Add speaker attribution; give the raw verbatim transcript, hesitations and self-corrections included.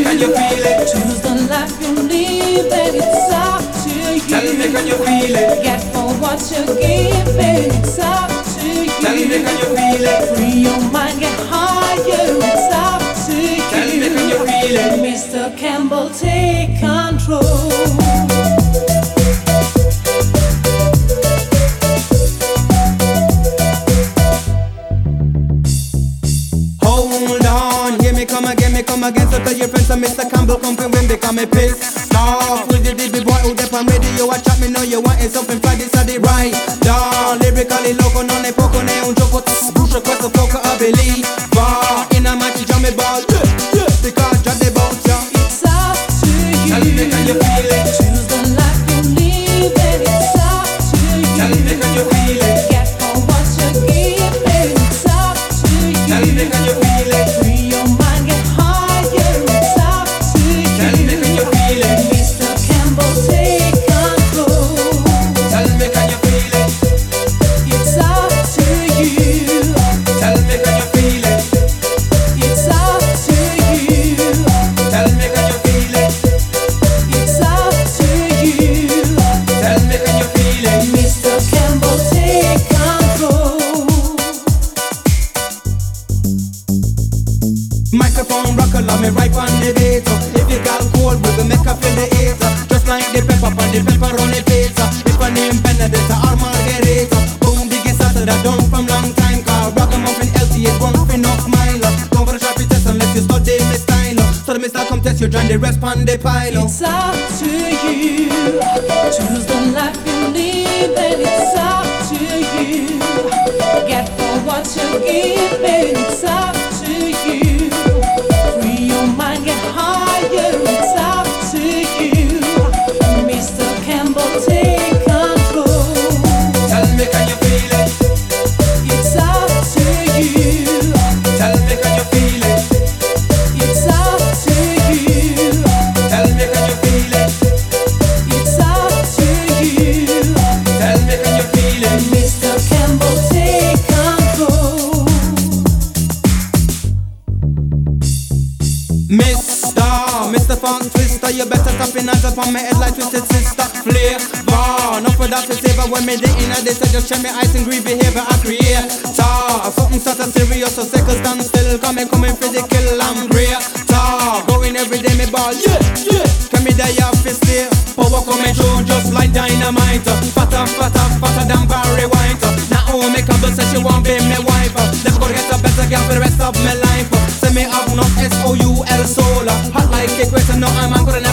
Speaker 1: can you feel it?
Speaker 2: Choose the life you live, and it's up to you.
Speaker 1: Tell me, can you feel it?
Speaker 2: Get for what you give, and it's up to you.
Speaker 1: Tell me, can you feel it?
Speaker 2: Free your mind, get higher, it's up to you.
Speaker 1: Tell me, can you feel it?
Speaker 2: Mister Campbell, take control.
Speaker 1: Come again, so tell your friends that Mister Campbell come from when they come and piss off. With the baby boy who dep on radio, I chat me know you want something Friday, Saturday, right? Da, lyrically loco, non è poco, ne un gioco, brucia questo poco abiliva. In a match, jump me ball, yeah, yeah, because just the boat, yeah.
Speaker 2: It's up to you.
Speaker 1: Tell me, can you feel it?
Speaker 2: Choose the life you live, and it's up to you.
Speaker 1: Tell me, can you feel it?
Speaker 2: Get for what you give, and it's up to you.
Speaker 1: Tell me, can you feel it?
Speaker 2: Free your mind, get higher, it's up to you.
Speaker 1: Tell me, can you feel it?
Speaker 2: Mister Campbell, take control.
Speaker 1: Tell me, can you feel it?
Speaker 2: It's up to you.
Speaker 1: Tell me, can you feel it?
Speaker 2: It's up to you.
Speaker 1: Tell me, can you feel it?
Speaker 2: It's up to you.
Speaker 1: Tell me, can you feel it?
Speaker 2: Mister Campbell, take control.
Speaker 1: Microphone rocker, love me right on the beat. If you got cold, we will make up feel the heat. Just like the pepper on the pepperoni pizza. If I name Benedetta or Margherita, boom, diggy Saturday, done from long time. Car ragamuffin L T A, one fin off mile. Come for a sharpie test unless you study my style. So the mister come test you, join the rest on the pile.
Speaker 2: It's up to you. Choose the life you live, and it's up to you. Get for what you give, and it's up to you. Free your mind, get higher, it's up to you. Mister Campbell, take control.
Speaker 1: Tell me, can you feel it?
Speaker 2: It's up to you.
Speaker 1: Tell me, can you feel it?
Speaker 2: It's up to you.
Speaker 1: Tell me, can you feel it?
Speaker 2: It's up to you.
Speaker 1: Tell me, can you feel it?
Speaker 2: Mister Campbell, take control.
Speaker 1: Mister, Mister Funk Twister, you better stop in hands up on my head like twisted sister. Flavor, not for that to savor when me day in a day, so just share me ice and green behavior I create. Tar, something sort of serious, so second stand still, coming, coming for the kill, I'm great. Tar, going every day, me ball, yeah, yeah. Can me die off his stay, power coming through just like dynamite. Fatter, fatter, fatter than Barry White. Now oh, me Campbell says she won't be my wife. Never gonna get a better girl for the rest of my life. Say me have no S O U L soul. Hot like a question, no I'm gonna